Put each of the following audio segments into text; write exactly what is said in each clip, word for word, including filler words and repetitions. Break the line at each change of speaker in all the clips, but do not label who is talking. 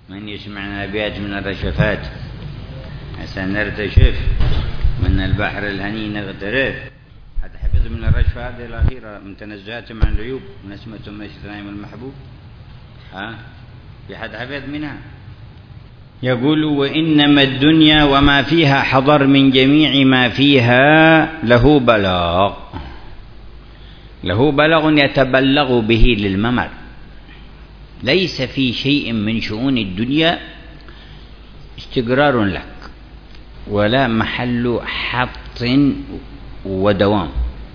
من يسمعنا أبيات من الرشفات عشان نرتشف من البحر الهني نغترف. حتى حفظ من الرشفة هذه الأخيرة من تنزهات عن العيوب نسمة مشت نايم المحبوب. ها في حد حفظ منها؟ يقول وإنما الدنيا وما فيها حضر من جميع ما فيها له بلاغ، له بلاغ يتبلغ به للممر. ليس في شيء من شؤون الدنيا استقرار لك ولا محل حط ودوام،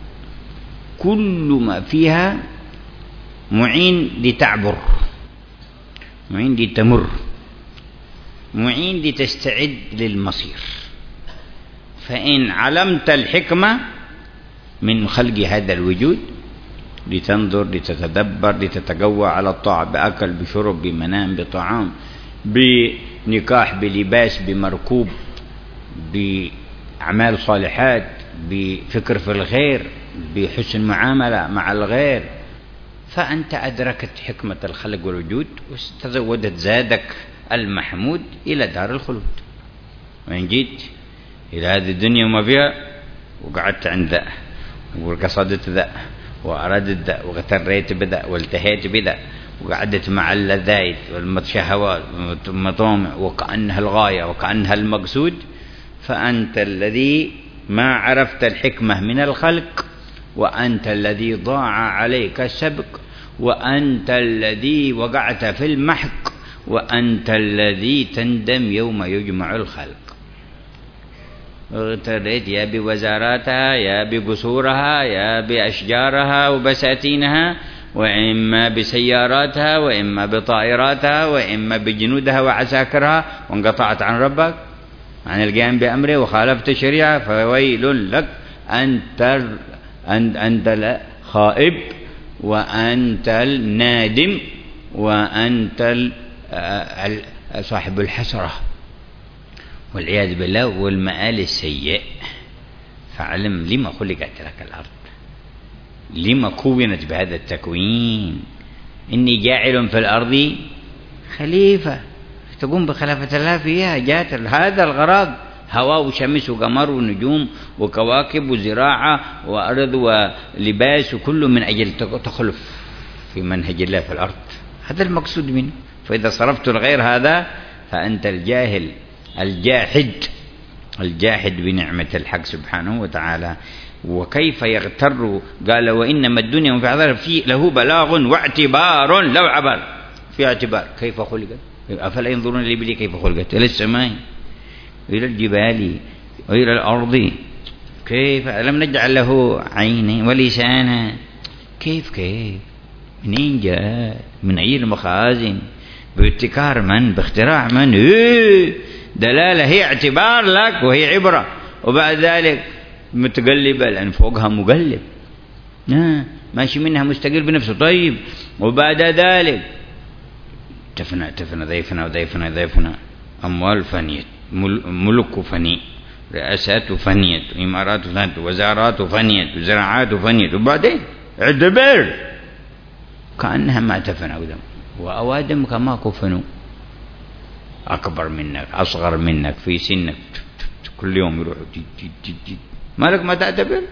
كل ما فيها معين لتعبر، معين لتمر، معين لتستعد للمصير. فإن علمت الحكمة من خلق هذا الوجود لتنظر لتتدبر لتتقوى على الطاعة بأكل بشرب بمنام بطعام بنكاح بلباس بمركوب بأعمال صالحات بفكر في الغير بحسن معاملة مع الغير، فأنت أدركت حكمة الخلق والوجود وتزودت زادك المحمود إلى دار الخلود. وإن جيت إلى هذه الدنيا وما فيها وقعدت عند ذا وقصدت ذا وأردت ذا وغتريت بذا والتهيت بذا وقعدت مع اللذات والشهوات والمطامع وكأنها الغاية وكأنها المقصود، فأنت الذي ما عرفت الحكمة من الخلق، وأنت الذي ضاع عليك السبق، وأنت الذي وقعت في المحق، وأنت الذي تندم يوم يجمع الخلق. اغتريت يا بوزاراتها يا بقصورها يا بأشجارها وبساتينها، وإما بسياراتها وإما بطائراتها وإما بجنودها وعساكرها، وانقطعت عن ربك عن القيام بأمره وخالفت الشريعة، فويل لك أنت أنت الخائب وأنت النادم وأنت صاحب الحسرة والعياذ بالله والمآل السيء. فاعلم لما خلقت لك الأرض، لما كونت بهذا التكوين. إني جاعل في الأرض خليفة تقوم بخلافة الله فيها. جات هذا الغرض، هواء وشمس وقمر ونجوم وكواكب وزراعة وأرض ولباس وكله من أجل تخلف في منهج الله في الأرض. هذا المقصود منه. فإذا صرفت الغير هذا فأنت الجاهل الجاحد الجاحد بنعمة الحق سبحانه وتعالى. وكيف يغتر؟ قال وإنما الدنيا وفي حضر في له بلاغ واعتبار لو عبر. في اعتبار كيف خلقت، أفلا ينظرون الإبل كيف خلقت، إلى السماء وإلى الجبال وإلى الأرض كيف لم نجعل له عينين ولسانا. كيف كيف منين جاء؟ من أي المخازن؟ بابتكار من؟ باختراع من؟ إيه دلالة، هي اعتبار لك وهي عبرة. وبعد ذلك متقلبة لأن فوقها مقلب آه. ماشي منها مستقل بنفسه. طيب وبعد ذلك تفنى تفنى ضيفنا وضيفنا ضيفنا، أموال فنيت، ملك فني، رئاسات فنيت، إمارات فنيت، وزارات فنيت، وزراعات فنيت، وبعدين اعتبر كأنها ما تفنى قدام. وأوادم كما كفنوا، أكبر منك أصغر منك في سنك كل يوم يروحوا جي جي جي جي. مالك ما تعتبر؟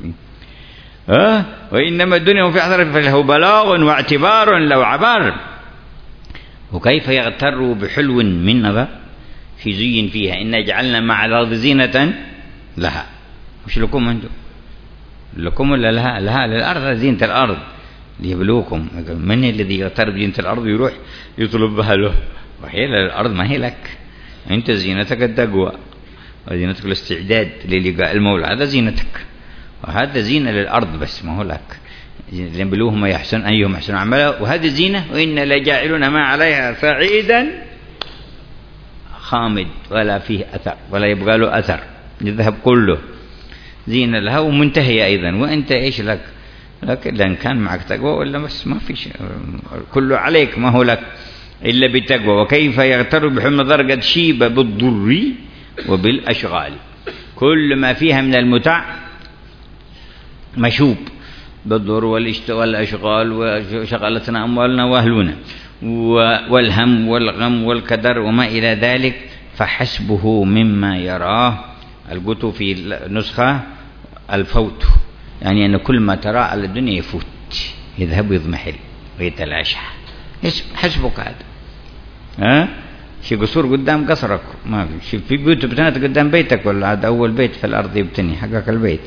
أه؟ وإنما الدنيا وفي حضر فله بلاغ واعتبار لو عبر. وكيف يغتر بحلو من نظر في زي فيها إن جعلنا مع الأرض زينة لها. مش لكم أنتم، لكم ولا لها؟ لها للأرض، زينة الأرض ليبلوكم. من الذي يغتر بزينة الأرض يروح يطلب بها له؟ وهي للأرض ما هي لك. أنت زينتك التقوى وزينتك الاستعداد للقاء المولى، هذا زينتك. وهذا زينة للأرض بس ما هو لك. ليبلوهم يحسن أيهم أحسن عملا. وهذه زينة وإن لجاعلون ما عليها صعيدا خامد ولا فيه أثر ولا يبقى له أثر، يذهب كله. زينة لها ومنتهية أيضا. وأنت إيش لك؟ لكن لأن كان معك تقوى ولا بس ما فيش، كله عليك ما هو لك إلا بالتقوى. وكيف يغتر بحلم نظر قد شيب بالضر وبالأشغال. كل ما فيها من المتع مشوب بالضر والأشغال وشغلتنا أموالنا وأهلنا. والهم والغم والكدر وما إلى ذلك، فحسبه مما يراه. القوت في نسخة الفوت، يعني أن كل ما ترى على الدنيا يفوت، يذهب ويضمحل ويتلاشى. إيش حسبك هذا؟ ها؟ في قصور قدام قصرك ما في، في بيوت بتنات قدام بيتك، ولا هذا أول بيت في الأرض يبتني حقك البيت.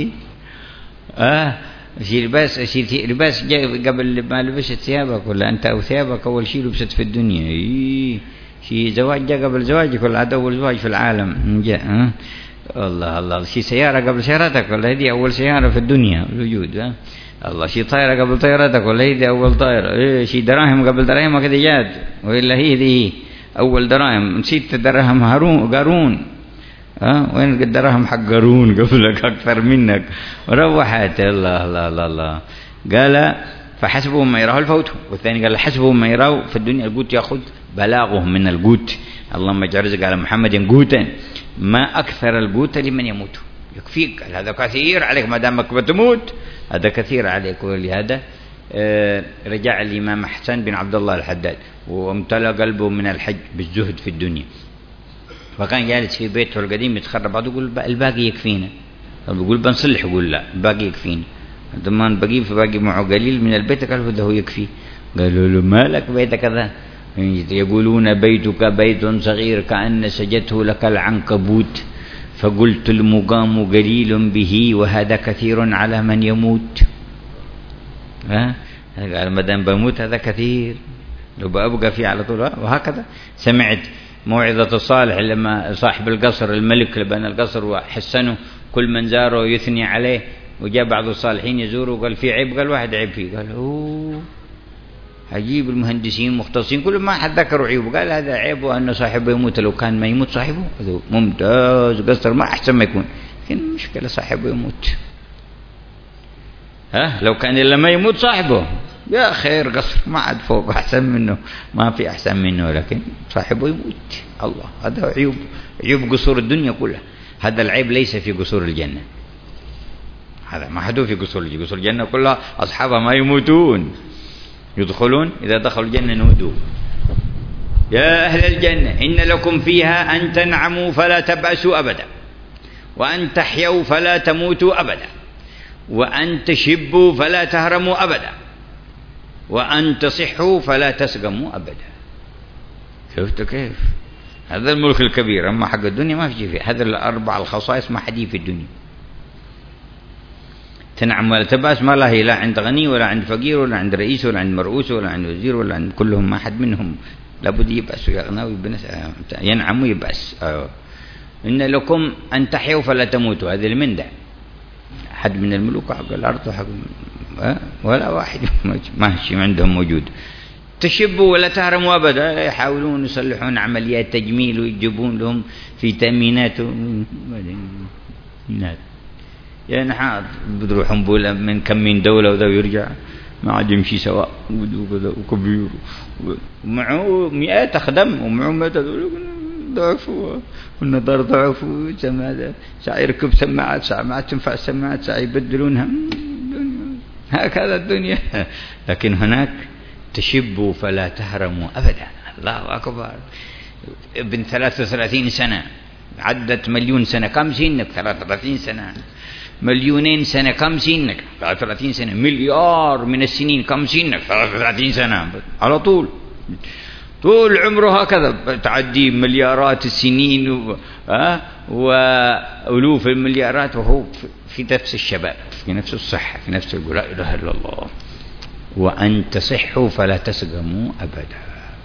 آه شي لباس، شي لباس قبل ما لبست ثيابك، ولا أنت أو ثيابك أول شيء لبست في الدنيا. إيه شي زواج جاء قبل زواجك، ولا هذا أول زواج في العالم جاء. آه الله الله. شي سيارة قبل سيارتك، ولا هذه أول سيارة في الدنيا الوجود. آه الله. شي طائرة قبل طائرتك، ولا هذه أول طائرة. إيه شي دراهم قبل دراهمك كذا جات، ولا هي ذي أول دراهم. نسيت دراهم هارون قارون. ها أه؟ وين الدراهم حق قارون قبلك أكثر منك وروحت. الله الله الله الله. قال فحسبهم ما يراه الفوت، والثاني قال حسبهم ما يراه في الدنيا. القوت يأخذ بلاغه من القوت. اللهم اجعل رزق على محمد قوتا، ما أكثر القوت لمن يموت. يكفيك هذا كثير عليك ما دامك بتموت، هذا كثير عليك. ولهذا آه رجع الإمام حسن بن عبد الله الحداد وامتلأ قلبه من الحج بالزهد في الدنيا، فكان جالس في بيته القديم يتخرب بعضه، يقول الباقي يكفينا. طب يقول بنصلح، يقول لا الباقي يكفينا. ثم بقي في باقي معه قليل من البيت، قال هذا هو يكفي. قالوا له ما لك بيت كذا؟ يقولون بيتك بيت صغير كأن سجته لك العنكبوت، فقلت المقام قليل به وهذا كثير على من يموت. ها قال ما دام بموت هذا كثير، لو بأبقى فيه على طول. وهكذا سمعت موعظة الصالح لما صاحب القصر الملك اللي بنى القصر وحسنه، كل من زاره يثني عليه، وجاء بعض الصالحين يزوره وقال في عيب، قال واحد عيب فيه. قال اوه عجيب، المهندسين مختصين كل ما حد ذكروا عيوبه. قال هذا عيبه أن صاحبه يموت، لو كان ما يموت صاحبه هذا ممتاز، قصر ما أحسن ما يكون، لكن المشكلة صاحبه يموت. ها لو كان إلا ما يموت صاحبه يا خير، قصر ما عاد فوق أحسن منه، ما في أحسن منه، لكن صاحبه يموت. الله هذا عيوب، عيوب قصور الدنيا كلها. هذا العيب ليس في قصور الجنة، هذا ما حدو في قصور الجنة. قصور الجنة كلها أصحابها ما يموتون، يدخلون إذا دخلوا الجنة نودوا يا أهل الجنة إن لكم فيها أن تنعموا فلا تبأسوا أبدا، وأن تحيوا فلا تموتوا أبدا، وأن تشبوا فلا تهرموا أبدا، وأن تصحوا فلا تسقموا أبدا. شفت كيف؟ هذا الملك الكبير. أما حق الدنيا ما في شيء فيه. هذا الأربع الخصائص ما حد في الدنيا. تنعم ولا تبأس، ما لا هي لا عند غني ولا عند فقير ولا عند رئيس ولا عند مرؤوس ولا عند وزير ولا عند كلهم، ما حد منهم لابد يبأس ويغنى ويبنس، ينعم ويبأس. أه. إن لكم أن تحيوا فلا تموتوا، هذا المندع. حد من الملوك حق الأرض حق أه؟ ولا واحد ما شيء عندهم موجود. تشبوا ولا تهرموا أبدا، يحاولون يصلحون عمليات تجميل ويجيبون لهم فيتامينات يعني حاضر بتروحون بولا من كم من دولة وذا ويرجع ما عاد يمشي سواء وكبير ومعه مئات أخدم ومعه مئات ضعفوا والنظر ضعفوا، ساعة يركب سماعات، ساعة ما تنفع السماعات، ساعة يبدلونها. هكذا الدنيا. لكن هناك تشبوا فلا تهرموا أبدا. الله أكبر. ابن ثلاثة وثلاثين سنة عدت مليون سنة، كم سنك؟ ثلاثة وثلاثين سنة. مليونين سنة كم سنك؟ ثلاثة وثلاثين سنة. مليار من السنين كم سنك؟ ثلاثة وثلاثين سنة على طول. طول عمره هكذا تعدي مليارات السنين و... أه؟ وألوف المليارات وهو في نفس الشباب، في نفس الصحة، في نفس القول لا إله إلا الله. وأن تصحوا فلا تسقموا أبدا.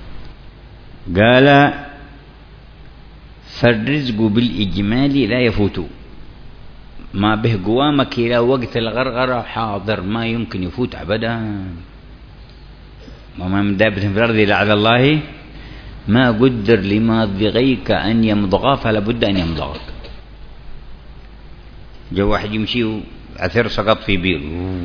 قال فالرزق بالإجمال لا يفوت، ما به قوامك إلى وقت الغرغرة حاضر، ما يمكن يفوت أبدا. وما من دابة في الأرض إلا على الله ما قدر لما ضغيك أن يمضغى فلا بد أن يمضغك. جاء واحد يمشي عثر سقط في بير،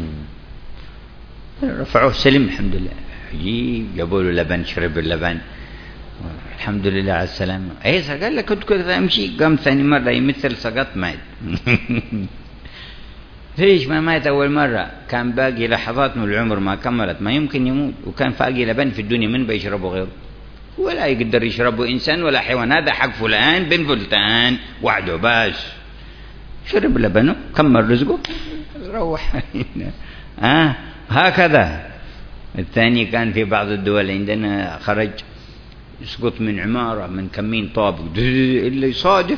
رفعوه سلم الحمد لله، عجيب، جابوا له لبن شرب اللبن الحمد لله على السلامة. ايه قال لك كنت كذا امشي، قام ثاني مرة يمثل سقط مات. ليش ما مات أول مرة؟ كان باقي لحظات من العمر ما كملت، ما يمكن يموت، وكان باقي لبن في الدنيا من بيشربه غيره، ولا يقدر يشربه إنسان ولا حيوان، هذا حق فلان بن فلتان وعده بس. شرب لبنه كمل رزقه روح. آه هكذا. الثاني كان في بعض الدول عندنا خرج يسقط من عمارة من كمين طابق، اللي يصادف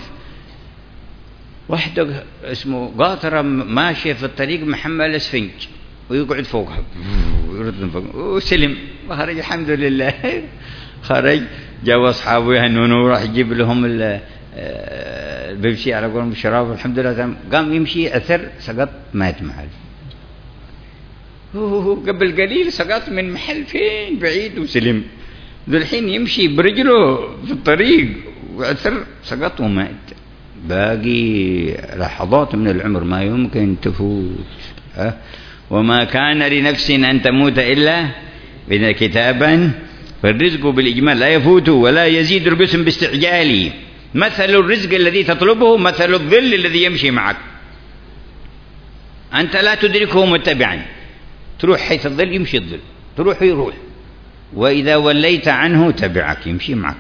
واحدة اسمه قاطرة ماشية في الطريق محمل اسفنج ويقعد فوقها ويرد من فوق وسلم وخرج الحمد لله. خرج جاء أصحابه يهنونه وراح يجيب لهم البيبسي على قولهم الشراب الحمد لله. قام يمشي أثر سقط مات محل. قبل قليل سقط من محل فين بعيد وسلم. ذو الحين يمشي برجله في الطريق وأثر سقط ومات. باقي لحظات من العمر ما يمكن تفوت. أه؟ وما كان لنفس أن تموت إلا بإذن كتابا، فالرزق بالإجمال لا يفوت ولا يزيد القسم باستعجاله. مثل الرزق الذي تطلبه مثل الظل الذي يمشي معك، أنت لا تدركه متبعا، تروح حيث الظل يمشي الظل، تروح يروح، وإذا وليت عنه تبعك يمشي معك.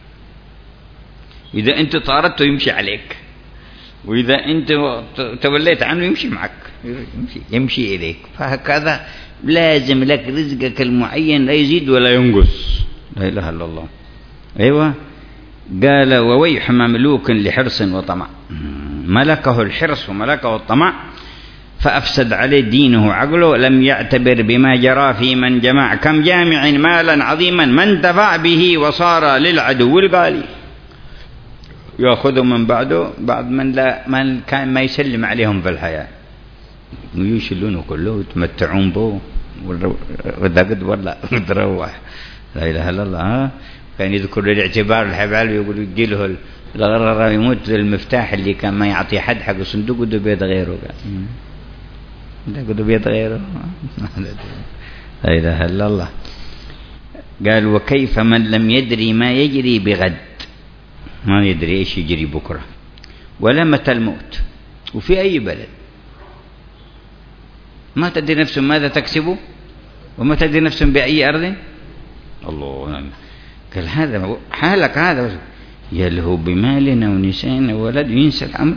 إذا أنت طاردته يمشي عليك، وإذا أنت توليت عنه يمشي معك، يمشي, يمشي إليك. فهكذا لازم لك رزقك المعين لا يزيد ولا ينقص. لا إله إلا الله. أيوة. قال وويح مملوك لحرص وطمع، ملكه الحرص وملكه الطمع فأفسد عليه دينه عقله، لم يعتبر بما جرى في من جمع، كم جامع مالا عظيما من دفع به وصار للعدو الغالي. يأخذ من بعده بعد من لا من كان ما يسلم عليهم في الحياة ويشلونه كله ويتمتعون به ودقد ولا تروح. لا إله إلا الله. ها كان يذكر الاعتبار الحبال ويقول يجي له الغرر يموت المفتاح اللي كان ما يعطي حد حق الصندوق وده بيد غيره، ده وده بيد غيره. لا إله إلا الله. قال وكيف من لم يدري ما يجري بغد، ما يدري ايش يجري بكره ولا متى الموت، وفي اي بلد ما تدري نفس ماذا تكسب وما تدري نفس باي ارض. الله قال هذا حالك هذا يلهو بمال ونساء وولد ينسى الامر.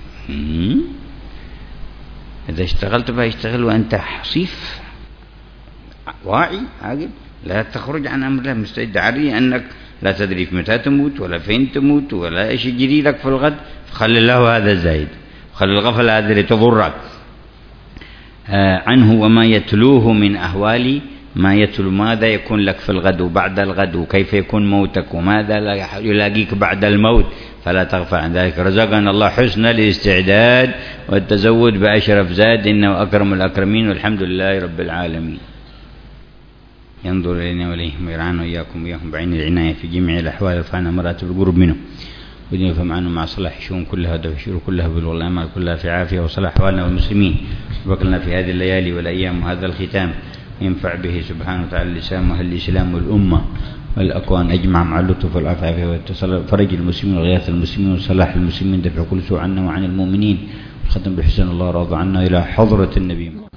اذا اشتغلت فاشتغل وانت حصيف واعي عاقل، لا تخرج عن امر الله، مستعد عاري انك لا تدري في متى تموت ولا فين تموت ولا ايش يجري لك في الغد. فخلي الله هذا الزايد، خلي الغفل هذا اللي تضرك آه عنه، وما يتلوه من أهوال ما يتلو ماذا يكون لك في الغد وبعد الغد، وكيف يكون موتك وماذا يلاقيك بعد الموت، فلا تغفل عن ذلك. رزقنا الله حسن الاستعداد والتزود بأشرف زاد، إنه أكرم الأكرمين، والحمد لله رب العالمين. ينظر إلينا وإليهم ويرعانا وإياكم وإياهم بعين العناية في جميع الأحوال، وفعنا مراتب القرب منه، ودين فمعنا مع صلاح الشؤون كلها والشرور كلها بالوالأمال كلها في عافية وصلاح أحوالنا والمسلمين. وبقلنا في هذه الليالي والأيام وهذا الختام ينفع به سبحانه وتعالى اللسان وأهل الإسلام والأمة والأكوان أجمع مع اللطف والعافية واتصال فرج المسلمين وغياث المسلمين وصلاح المسلمين، دفع كل سوء عنا وعن المؤمنين، والختم بحسن الله راضى عنا إلى حضرة النبي.